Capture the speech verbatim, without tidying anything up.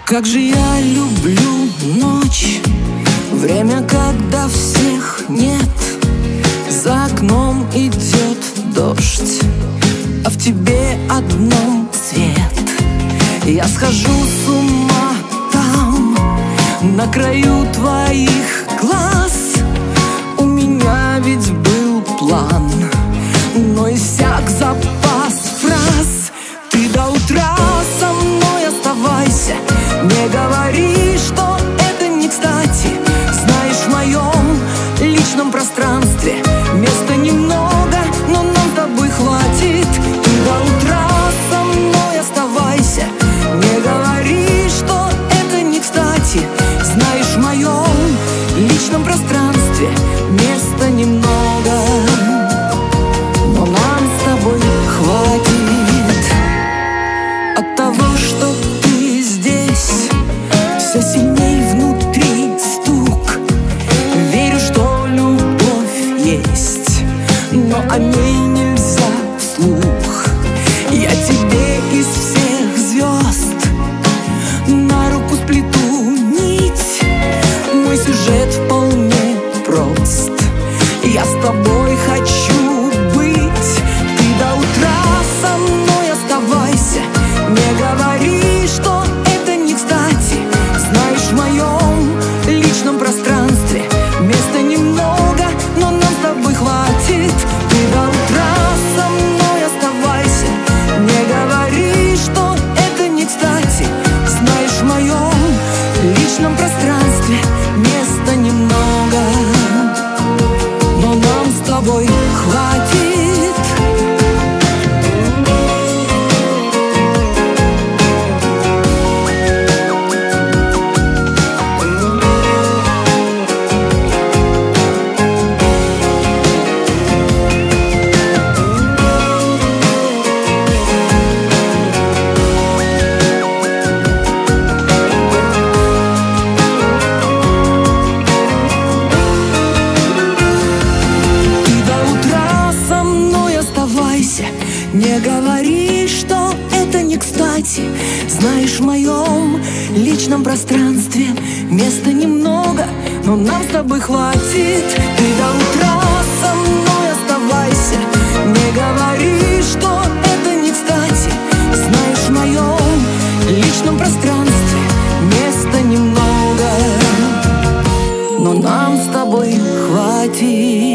Как же я люблю ночь, время, когда всех нет. За окном идет дождь, а в тебе одном свет. Я схожу с ума там, на краю твоих глаз. У меня ведь был план, но иссяк запас фраз. Ты до утра со мной оставайся, не говори, что это не кстати. Знаешь, в моем личном пространстве места немного, но нам с тобой хватит. Ты до утра со мной оставайся, не говори, что это не кстати. Знаешь, в моем личном пространстве места немного, но нам с тобой хватит. От того, что ты здесь, все сильней внутри стук. Верю, что любовь есть, но о ней нельзя вслух. Я тебе из всех звезд на руку сплету нить. Мой сюжет вполне прост, я с тобой хочу быть. Ты до утра со мной оставайся, не говори, что это не кстати. Знаешь, в моем личном пространстве места немного, но нам с тобой хватит. Ты до утра со мной оставайся, не говори, что это не кстати. Знаешь, в моем личном пространстве места немного, но нам с тобой хватит. Не говори, что это не кстати. Знаешь, в моем личном пространстве места немного, но нам с тобой хватит. Ты до утра со мной оставайся, не говори, что это не кстати. Знаешь, в моем личном пространстве места немного, но нам с тобой хватит.